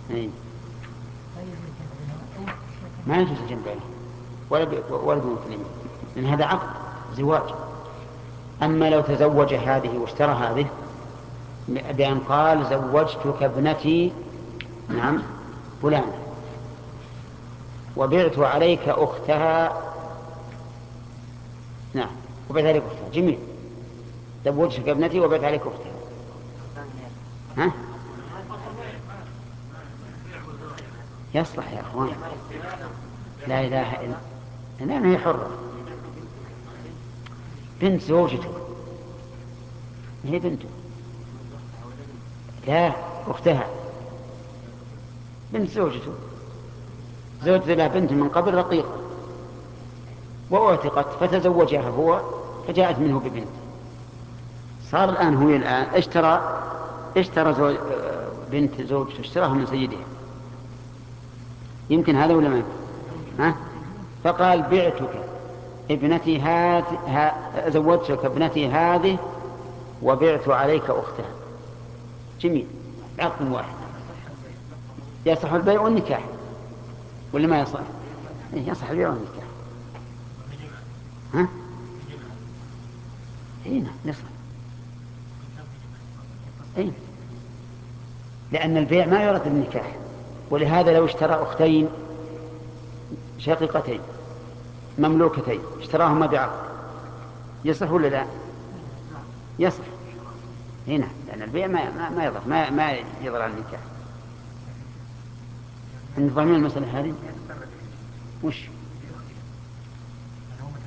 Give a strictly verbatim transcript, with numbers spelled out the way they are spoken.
إيه. ما يجوز الجمع بينهم ولا ب- ولا بمثلين، لأن هذا عقد زواج. أما لو تزوج هذه واشترى هذه بأن قال زوجتك ابنتي نعم فلان وبعت عليك أختها، نعم وبعت عليك أختها، جميل، زوجتك ابنتي وبعت عليك أختها. ها؟ يصلح يا أخوان، لا إله إلا لأن هي حرة، بنت زوجته، هي بنته، لا أختها، بنت زوجته، زوجت لها بنت من قبل رقيقة وأعتقت فتزوجها هو فجاءت منه ببنت، صار الآن هو الآن اشترى اشترى زوج بنت زوجته اشتراها من سيدها، يمكن هذا ولا ما يمكن؟ ها؟ فقال بعتك ابنتي هذه ها... زوجتك ابنتي هذه وبعت عليك أختها، جميل، عقد واحد، يصح البيع والنكاح ولا ما يصح؟ إيه يصح البيع والنكاح. ها؟ هنا يصح. إيه؟ لأن البيع ما يرد النكاح، ولهذا لو اشترى أختين شقيقتين مملوكتين اشتراهما بعقد يصح ولا لا؟ يصح هنا، لأن البيع ما ما, ما يضر ما, ما يضر على النكاح. عند ضمن المسألة هذه وش